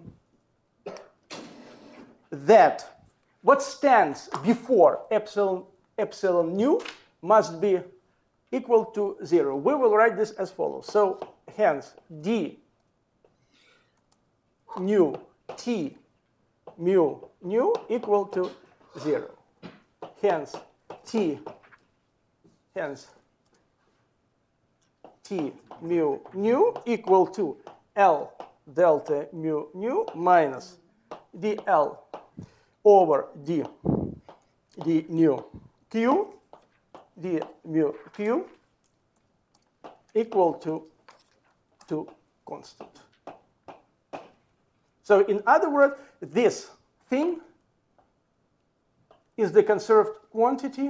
that what stands before epsilon nu must be equal to 0. We will write this as follows. So hence d nu t mu nu equal to 0. Hence t mu nu equal to L delta mu nu minus dl over d nu q d mu q equal to constant. So in other words, this thing is the conserved quantity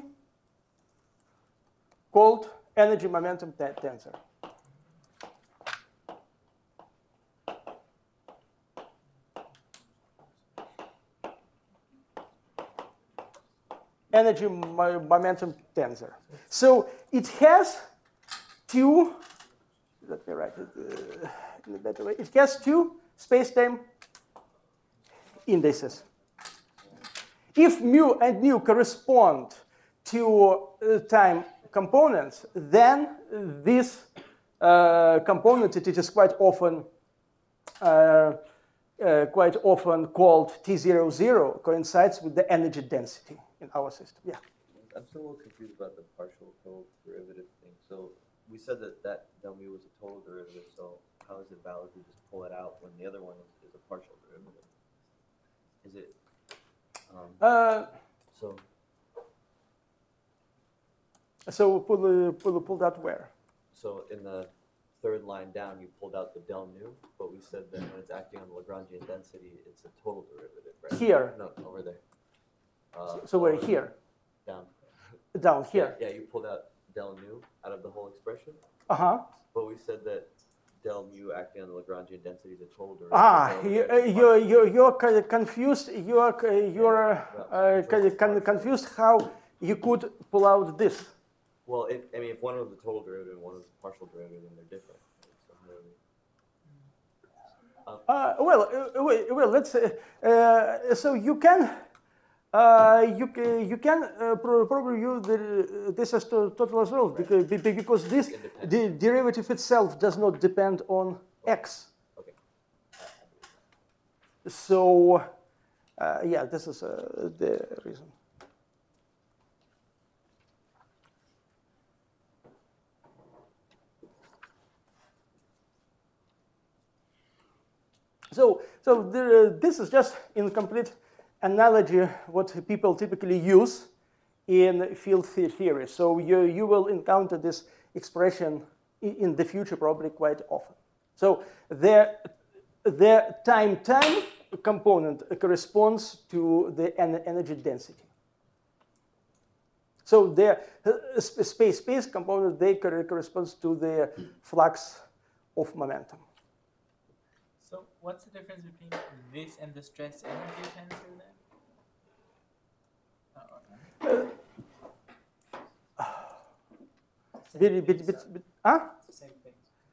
called energy momentum tensor. Energy momentum tensor. So it has two, let me write it in a better way. It has two space-time indices. If mu and nu correspond to time components, then this component, it is quite often called T00, coincides with the energy density in our system. Yeah. I'm still a little confused about the partial total derivative thing. So we said that del mu was a total derivative. So how is it valid to just pull it out when the other one is a partial derivative? Is it? So pull that where? So in the third line down, you pulled out the del nu, but we said that when it's acting on the Lagrangian density, it's a total derivative, right? Here. No, over there. So we're here. Down. Down here. Yeah, you pulled out del nu out of the whole expression. Uh-huh. But we said that del mu acting on the Lagrangian density is a total derivative. You're confused. You're confused how you could pull out this. Well, if one was a total derivative and one was a partial derivative, then they're different. Well, let's. So you can. You can probably use this as total as well, because this the derivative itself does not depend on x. Okay. So yeah, this is the reason. So this is just incomplete analogy what people typically use in field theory. So you will encounter this expression in the future probably quite often. So the time component corresponds to the energy density. So the space component, they corresponds to the flux of momentum. So what's the difference between this and the stress energy tensor then? It's the same thing.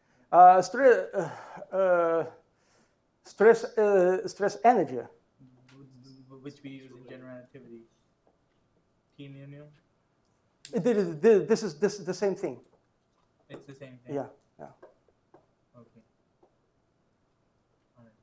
Stress energy. Which we use in general relativity. T mu nu? This is the same thing. It's the same thing? Yeah. Okay. All right.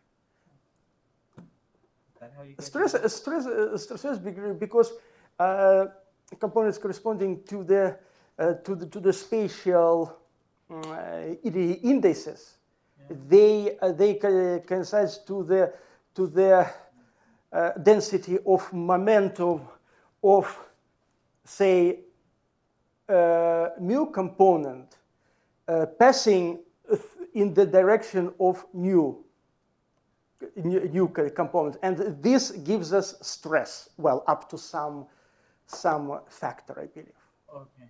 Is that how you Stress because components corresponding to the spatial indices, they coincide to the density of momentum of, say, mu component passing in the direction of new component, and this gives us stress. Well, up to some factor, I believe. Okay.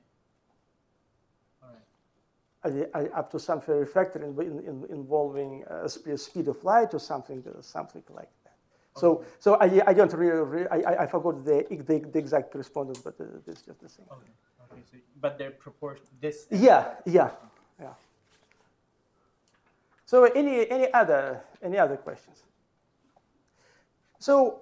All right. Up to some factor involving speed of light or something like that. Okay. So I don't really I forgot the exact correspondence, but it's just the same. Okay. Okay. So, but they're proportional. This. Yeah. So any other questions? So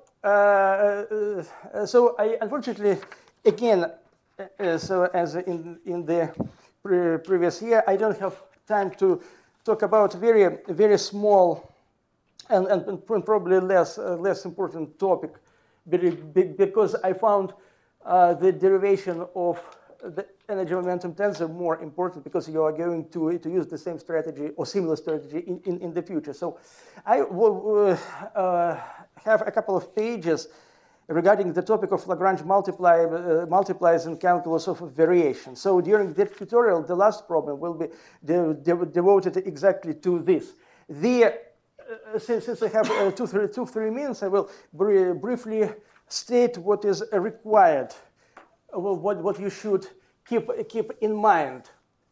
so I unfortunately again so as in the previous year I don't have time to talk about very small and probably less important topic because I found the derivation of the energy momentum tensor more important because you are going to use the same strategy or similar strategy in the future. So I will have a couple of pages regarding the topic of Lagrange multipliers and calculus of variation. So during this tutorial, the last problem will be devoted exactly to this. Since I have 2-3 minutes, I will briefly state what is required, what you should keep in mind.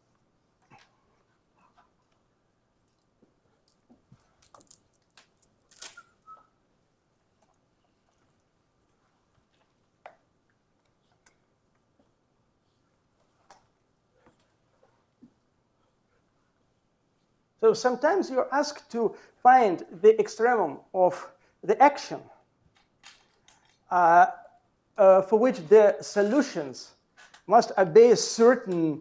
So sometimes you're asked to find the extremum of the action for which the solutions must obey certain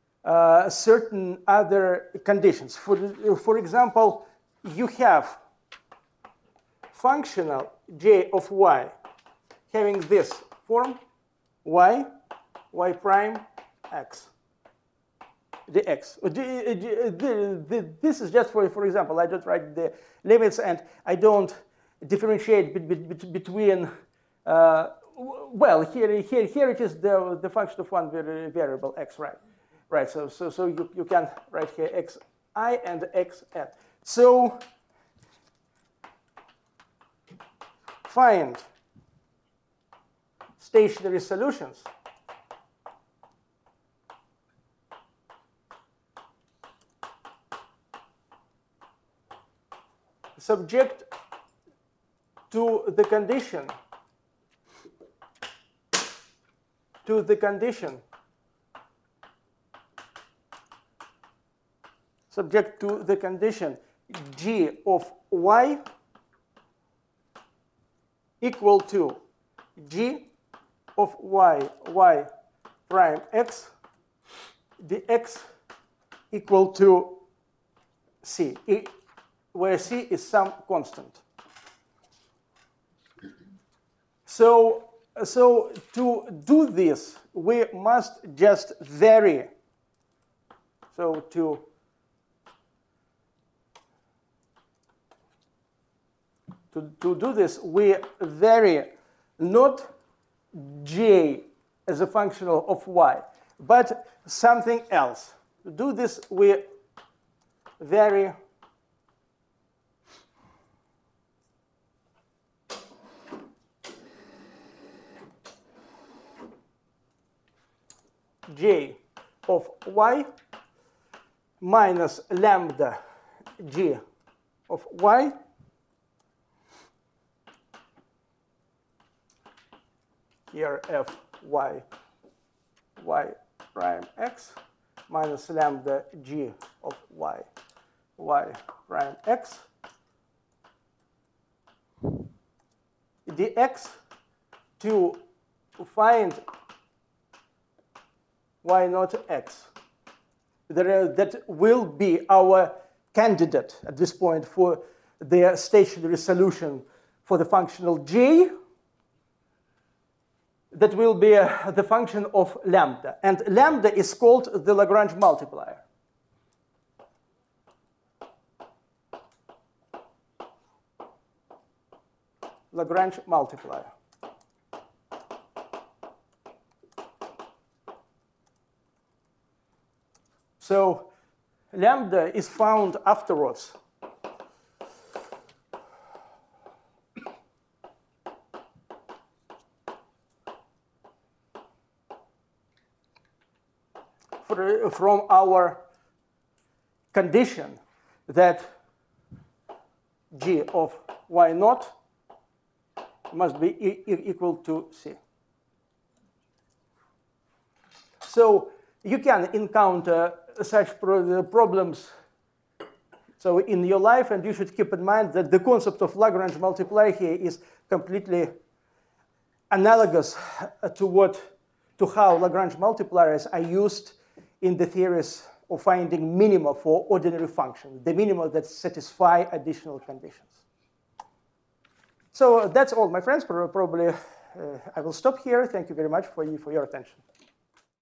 other conditions. For example, you have functional j of y having this form y prime x. The x. This is just for example. I don't write the limits and I don't differentiate between. Well, here it is the function of one variable x, right? Right. So you can write here xi and xn. So find stationary solutions subject to the condition subject to the condition g of y equal to g of y prime x dx equal to c, where c is some constant. So to do this, we must just vary. So to do this, we vary not j as a function of y, but something else. To do this, we vary j of y minus lambda g of y here f y y prime x minus lambda g of y y prime x dx to find y naught x. That will be our candidate at this point for the stationary solution for the functional j. That will be the function of lambda. And lambda is called the Lagrange multiplier. Lagrange multiplier. So lambda is found afterwards. From our condition that g of y naught must be equal to c. So you can encounter such problems so in your life, and you should keep in mind that the concept of Lagrange multiplier here is completely analogous to how Lagrange multipliers are used in the theories of finding minima for ordinary functions, the minima that satisfy additional conditions. So that's all, my friends. Probably I will stop here. Thank you very much for your attention.